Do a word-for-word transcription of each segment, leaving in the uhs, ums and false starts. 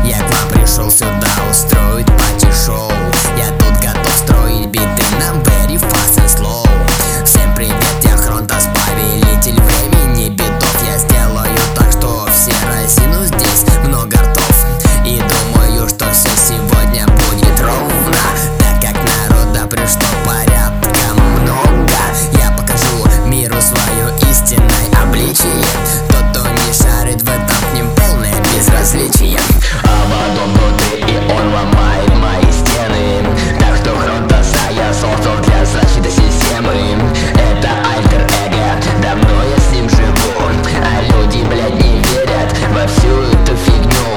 Я к вам пришел сюда устроить пати-шоу. Я тут готов строить биты на very fast and slow. Всем привет, я Хронтос, повелитель времени битов. Я сделаю так, что все разину здесь много ртов. И думаю, что все сегодня будет ровно, так как народа пришло порядком много. Я покажу миру свое истинное обличие. Тот, кто не шарит в этом, к ним полное безразличие. А потом внутри и он ломает мои стены. Так что Хронтоса я создал для защиты системы. Это альтер-эго, давно я с ним живу. А люди, блядь, не верят во всю эту фигню.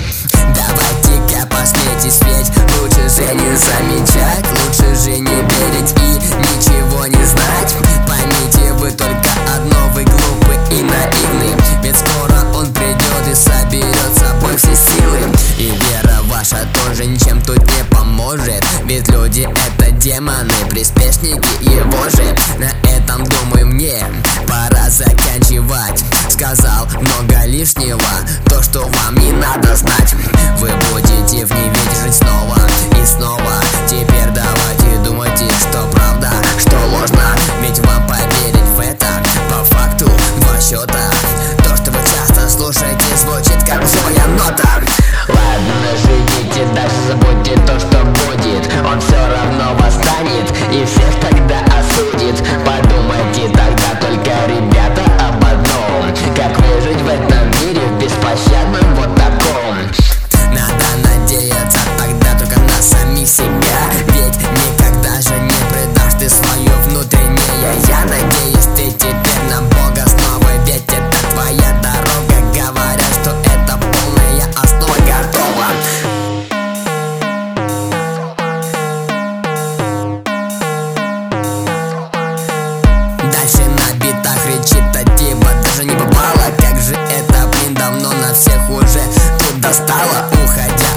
Давайте-ка посмейтесь, ведь лучше же не замечать, лучше же не верить и ничего не знать. Поймите вы только одно, вы глупы и наивны, ведь скоро он придет и соберет с собой все силы. И вера ваша тоже ничем тут не поможет, ведь люди это демоны, приспешники его же. На этом, думаю, мне пора заканчивать. Сказал много лишнего, то, что вам не надо знать. Вы будете в неведе жить снова и снова. Теперь давайте думайте, что правда, что ложно, ведь вам поверить в это по факту два счета. То, что вы часто слушаете, звучит как злая нота. Ладно, живите дальше, забудьте то, что будет. Он все равно восстанет и всех тогда осудит. Подумайте тогда только, ребята, об одном: как выжить в этом мире, в беспощадном вот таком. Надо надеяться тогда только на самих себя, ведь никогда же не предашь ты свое внутреннее. Я надеюсь, ты теперь на Бога снова, ведь это твоя дорога. Говорят, что это полная основа готова. Дальше на битах кричит Атиба, даже не попала. Как же это, блин, давно на всех уже тут достало. Уходя